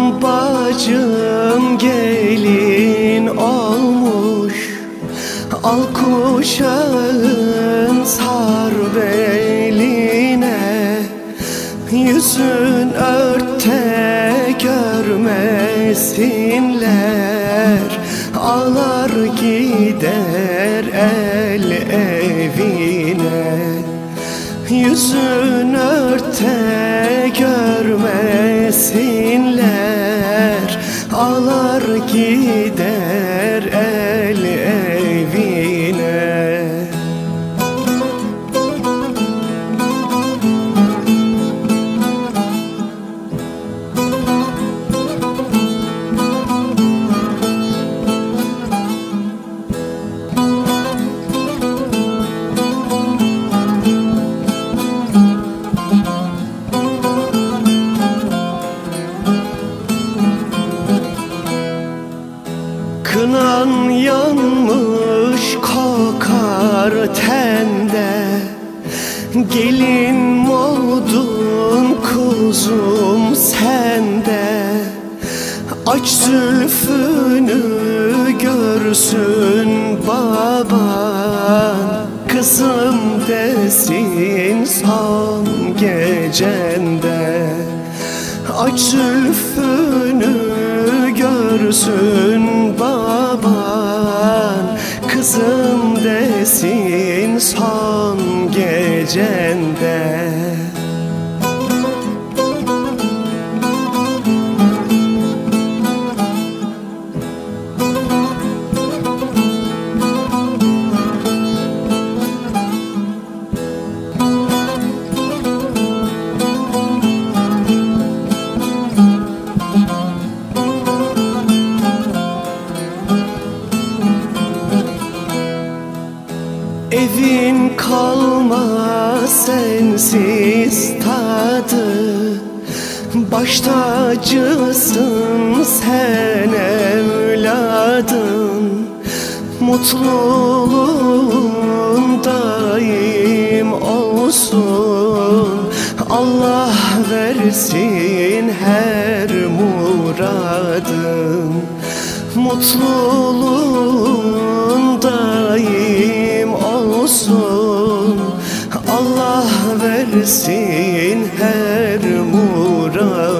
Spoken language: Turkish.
bacım gelin olmuş, al kuşağın sar beline, yüzün örte görmesinler, ağlar gider el evine. Yüzün örte görmesinler, ağlar gider el evine. Kınan yanmış kokar tende, gelin oldun kuzum sende. Aç zülfünü görsün baban, kızım desin son gecende. Aç zülfünü görsün baban, kızım desin son gecende. Evin kalmaz sensiz tadı, baş tacısın sen evladım. Mutluluğun daim olsun, Allah versin her muradın. Mutluluğun daim olsun, Allah versin her muradın.